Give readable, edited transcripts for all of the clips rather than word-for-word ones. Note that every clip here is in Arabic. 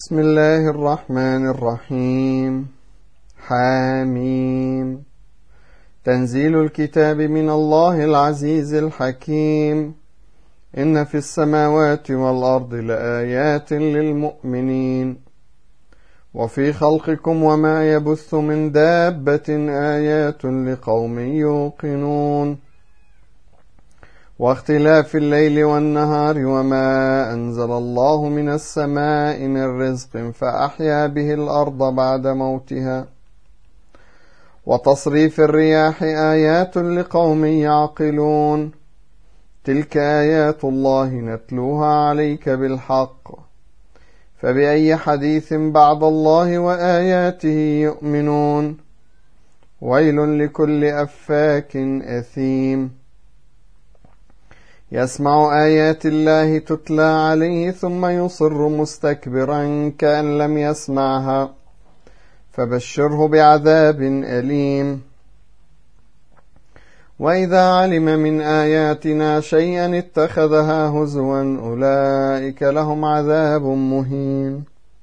بسم الله الرحمن الرحيم. حاميم. تنزيل الكتاب من الله العزيز الحكيم. إن في السماوات والأرض لآيات للمؤمنين وفي خلقكم وما يبث من دابة آيات لقوم يوقنون واختلاف الليل والنهار وما أنزل الله من السماء من رزق فأحيا به الأرض بعد موتها وتصريف الرياح آيات لقوم يعقلون تلك آيات الله نتلوها عليك بالحق فبأي حديث بعد الله وآياته يؤمنون ويل لكل أفاك أثيم يسمع آيات الله تتلى عليه ثم يصر مستكبرا كأن لم يسمعها فبشره بعذاب أليم وإذا علم من آياتنا شيئا اتخذها هزوا أولئك لهم عذاب مهين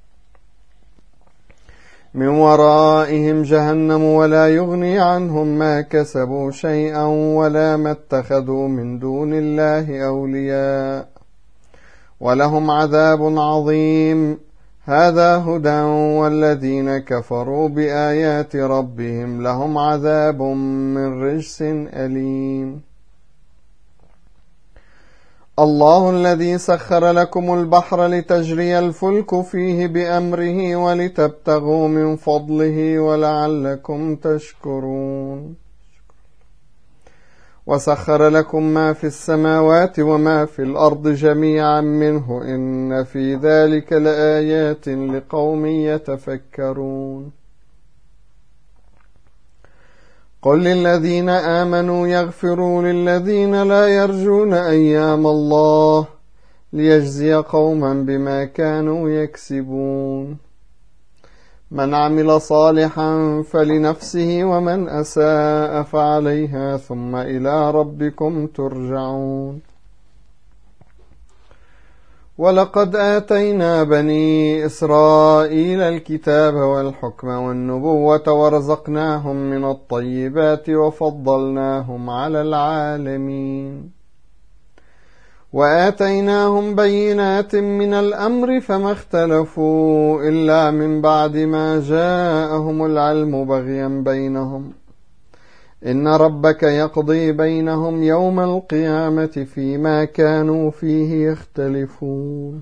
من ورائهم جهنم ولا يغني عنهم ما كسبوا شيئا ولا ما اتخذوا من دون الله أولياء ولهم عذاب عظيم هذا هدى والذين كفروا بآيات ربهم لهم عذاب من رجس أليم الله الذي سخر لكم البحر لتجري الفلك فيه بأمره ولتبتغوا من فضله ولعلكم تشكرون وسخر لكم ما في السماوات وما في الأرض جميعا منه إن في ذلك لآيات لقوم يتفكرون قل للذين آمنوا يغفروا للذين لا يرجون أيام الله ليجزي قوما بما كانوا يكسبون من عمل صالحا فلنفسه ومن أساء فعليها ثم إلى ربكم ترجعون ولقد آتينا بني إسرائيل الكتاب والحكم والنبوة ورزقناهم من الطيبات وفضلناهم على العالمين وآتيناهم بينات من الأمر فما اختلفوا إلا من بعد ما جاءهم العلم بغيا بينهم إن ربك يقضي بينهم يوم القيامة فيما كانوا فيه يختلفون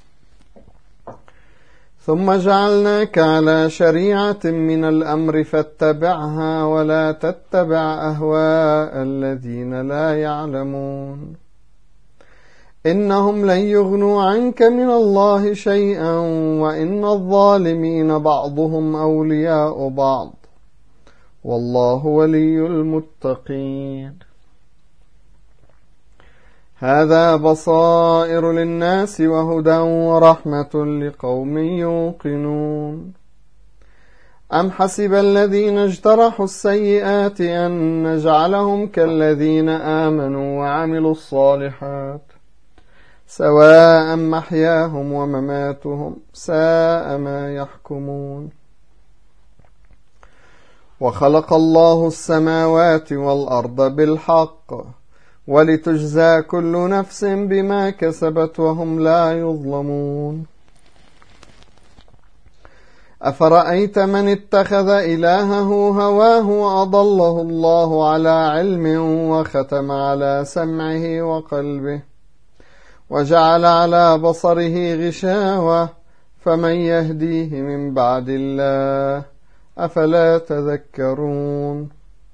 ثم جعلناك على شريعة من الأمر فاتبعها ولا تتبع أهواء الذين لا يعلمون إنهم لن يغنوا عنك من الله شيئا وإن الظالمين بعضهم أولياء بعض والله ولي المتقين هذا بصائر للناس وهدى ورحمة لقوم يوقنون أم حسب الذين اجترحوا السيئات أن نجعلهم كالذين آمنوا وعملوا الصالحات سواء محياهم ومماتهم ساء ما يحكمون وخلق الله السماوات والأرض بالحق ولتجزى كل نفس بما كسبت وهم لا يظلمون أفرأيت من اتخذ إلهه هواه وأضله الله على علم وختم على سمعه وقلبه وجعل على بصره غشاوة فمن يهديه من بعد الله أفلا تذكرون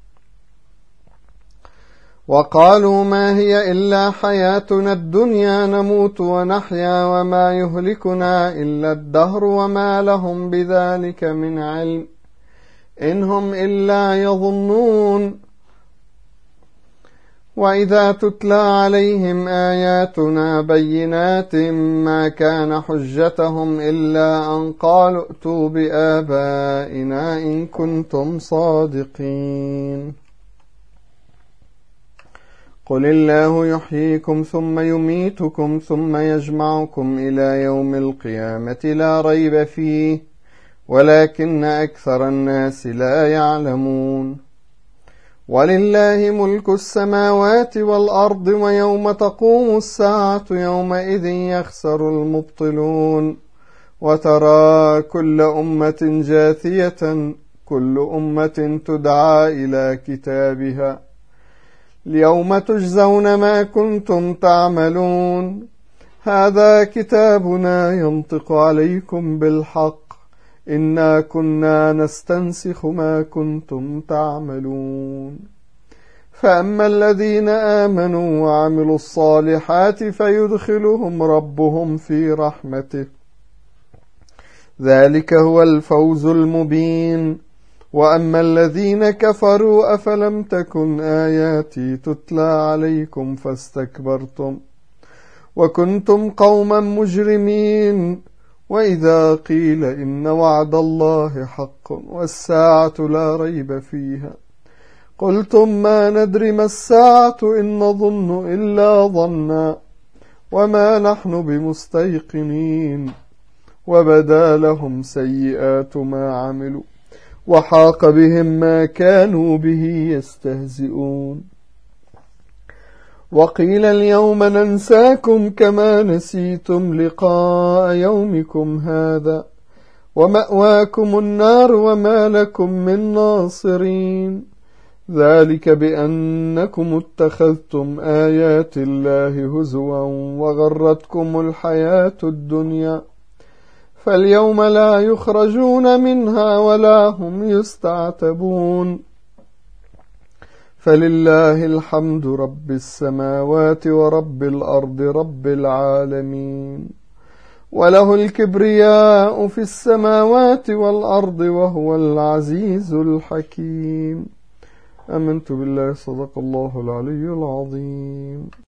وقالوا ما هي إلا حياتنا الدنيا نموت ونحيا وما يهلكنا إلا الدهر وما لهم بذلك من علم إن هم إلا يظنون وإذا تتلى عليهم آياتنا بينات ما كان حجتهم إلا أن قالوا ائتوا بآبائنا إن كنتم صادقين قل الله يحييكم ثم يميتكم ثم يجمعكم إلى يوم القيامة لا ريب فيه ولكن أكثر الناس لا يعلمون. ولله ملك السماوات والأرض ويوم تقوم الساعة يومئذ يخسر المبطلون وترى كل أمة جاثية كل أمة تدعى إلى كتابها اليوم تجزون ما كنتم تعملون هذا كتابنا ينطق عليكم بالحق إنا كنا نستنسخ ما كنتم تعملون. فأما الذين آمنوا وعملوا الصالحات فيدخلهم ربهم في رحمته ذلك هو الفوز المبين. وأما الذين كفروا أفلم تكن آياتي تتلى عليكم فاستكبرتم وكنتم قوما مجرمين وإذا قيل إن وعد الله حق والساعة لا ريب فيها قلتم ما ندري ما الساعة إن نظن إلا ظنا وما نحن بمستيقنين وبدا لهم سيئات ما عملوا وحاق بهم ما كانوا به يستهزئون. وقيل اليوم ننساكم كما نسيتم لقاء يومكم هذا ومأواكم النار وما لكم من ناصرين ذلك بأنكم اتخذتم آيات الله هزوا وغرتكم الحياة الدنيا فاليوم لا يخرجون منها ولا هم يستعتبون فلله الحمد رب السماوات ورب الأرض رب العالمين وله الكبرياء في السماوات والأرض وهو العزيز الحكيم. آمنت بالله صدق الله العلي العظيم.